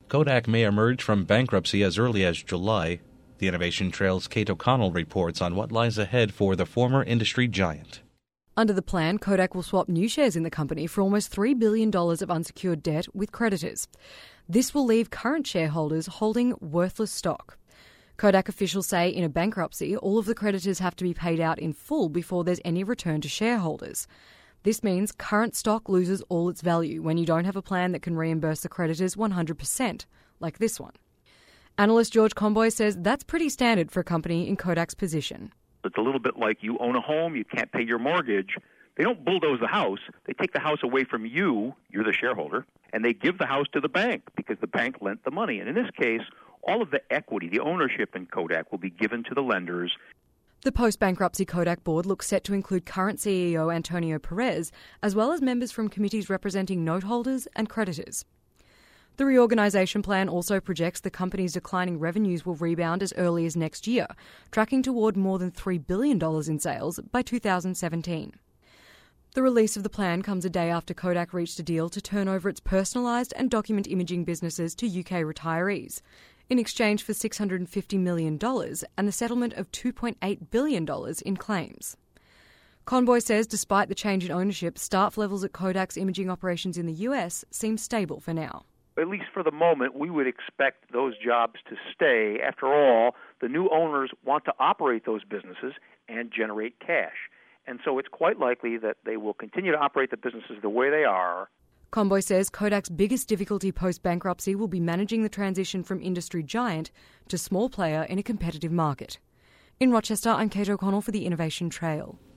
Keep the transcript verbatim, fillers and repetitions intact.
Kodak may emerge from bankruptcy as early as July. The Innovation Trail's Kate O'Connell reports on what lies ahead for the former industry giant. Under the plan, Kodak will swap new shares in the company for almost three billion dollars of unsecured debt with creditors. This will leave current shareholders holding worthless stock. Kodak officials say in a bankruptcy, all of the creditors have to be paid out in full before there's any return to shareholders. This means current stock loses all its value when you don't have a plan that can reimburse the creditors one hundred percent, like this one. Analyst George Comboy says that's pretty standard for a company in Kodak's position. It's a little bit like you own a home, you can't pay your mortgage. They don't bulldoze the house. They take the house away from you, you're the shareholder, and they give the house to the bank because the bank lent the money. And in this case, all of the equity, the ownership in Kodak will be given to the lenders. The post-bankruptcy Kodak board looks set to include current C E O Antonio Perez, as well as members from committees representing note holders and creditors. The reorganisation plan also projects the company's declining revenues will rebound as early as next year, tracking toward more than three billion dollars in sales by two thousand seventeen. The release of the plan comes a day after Kodak reached a deal to turn over its personalised and document imaging businesses to U K retirees, in exchange for six hundred fifty million dollars and the settlement of two point eight billion dollars in claims. Conboy says despite the change in ownership, staff levels at Kodak's imaging operations in the U S seem stable for now. At least for the moment, we would expect those jobs to stay. After all, the new owners want to operate those businesses and generate cash. And so it's quite likely that they will continue to operate the businesses the way they are. Conboy says Kodak's biggest difficulty post-bankruptcy will be managing the transition from industry giant to small player in a competitive market. In Rochester, I'm Kate O'Connell for the Innovation Trail.